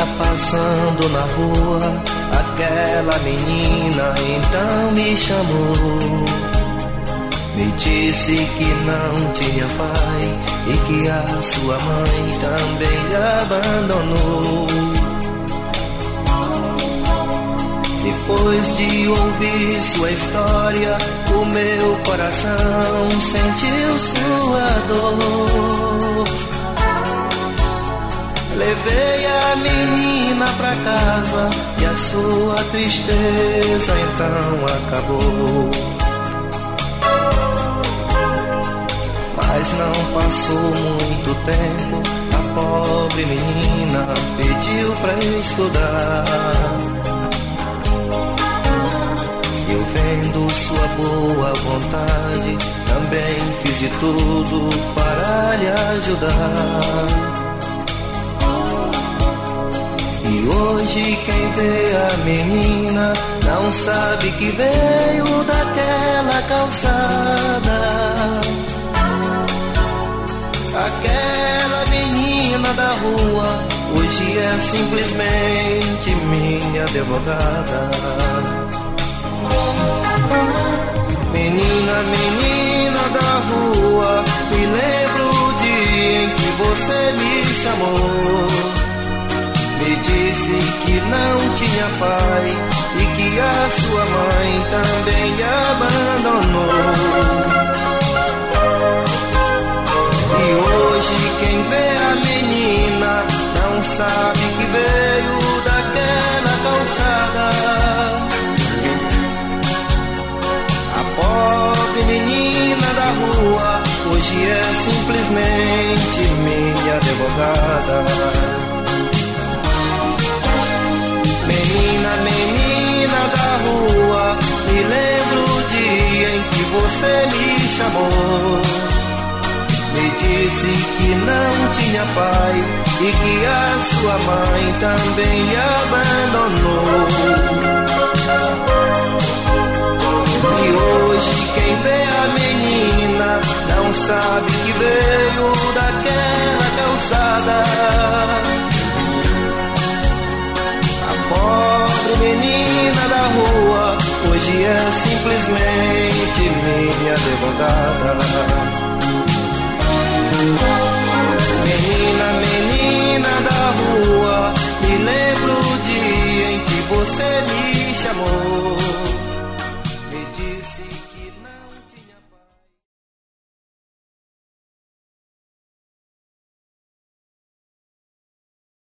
Passando na rua, aquela menina então me chamou. Me disse que não tinha pai e que a sua mãe também a abandonou. Depois de ouvir sua história, o meu coração sentiu sua dor. Levei a menina pra casa e a sua tristeza então acabou. Mas não passou muito tempo, a pobre menina pediu pra estudar. Eu vendo sua boa vontade, também fiz de tudo para lhe ajudar. E hoje quem vê a menina não sabe que veio daquela calçada. Aquela menina da rua hoje é simplesmente minha advogada. Menina, menina da rua, me lembro o dia em que você me chamou. Me disse que não tinha pai e que a sua mãe também lhe abandonou. E hoje quem vê a menina não sabe que veio daquela calçada. A pobre menina da rua hoje é simplesmente minha advogada. Menina, menina da rua, me lembro o dia em que você me chamou. Me disse que não tinha pai e que a sua mãe também lhe abandonou. E hoje quem vê a menina não sabe que veio daquela calçada. Pobre menina da rua hoje é simplesmente minha advogada.